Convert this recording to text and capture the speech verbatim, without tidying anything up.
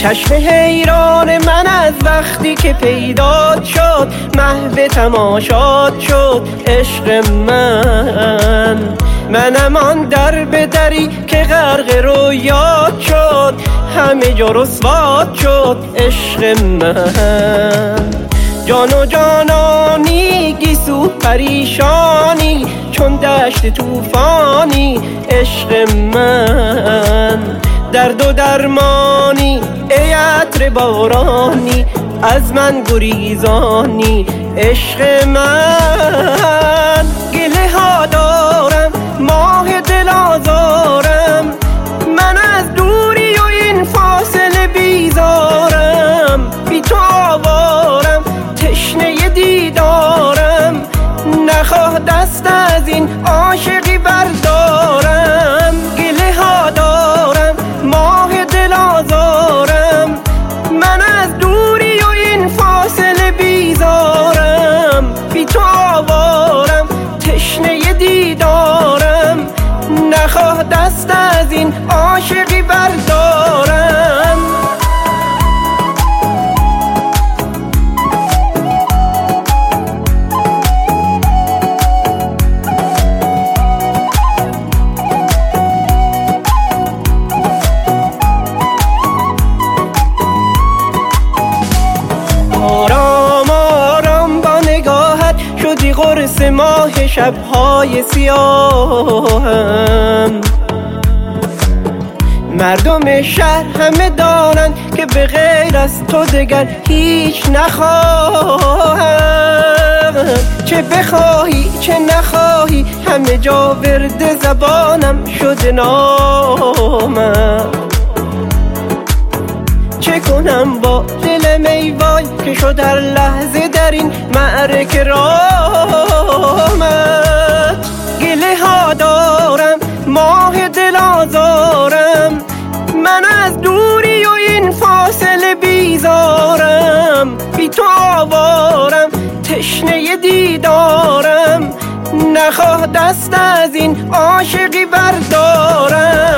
چشم حیران من از وقتی که پیدا شد، محو تماشات شد عشق من. منم آن در به دری که غرق رویات شد، همه جا رسوات شد عشق من. جان و جانانی گیسو پریشانی، چون دشت توفانی عشق من. درد و درمانی ای عطر بارانی، از من گریزانی عشق من. گله ها دارم ماه دل آزارم، من از دوری و این فاصله بیزارم. بی تو آوارم تشنه دیدارم، نخواه دست از این عاشقی بردارم. گله ها دارم ماه دل آزارم، من از دوری و این فاصله بیزارم. بی تو آوارم تشنه دیدارم، نخواه دست از این عاشقی بردارم. آرام آرام با نگاهت شدی قرص ماه شبهای سیاهم. مردم شهر همه دانند که به غیر از تو دگر هیچ نخواهم. چه بخواهی چه نخواهی همه جا ورد زبانم شده نامم. چه کنم با دلم ای وای که شد هر لحظه در این معرکه رامت. گله ها دارم ماه دل آزارم، من از دوری و این فاصله بیزارم. بی تو آوارم تشنه دیدارم، نخواه دست از این عاشقی بردارم.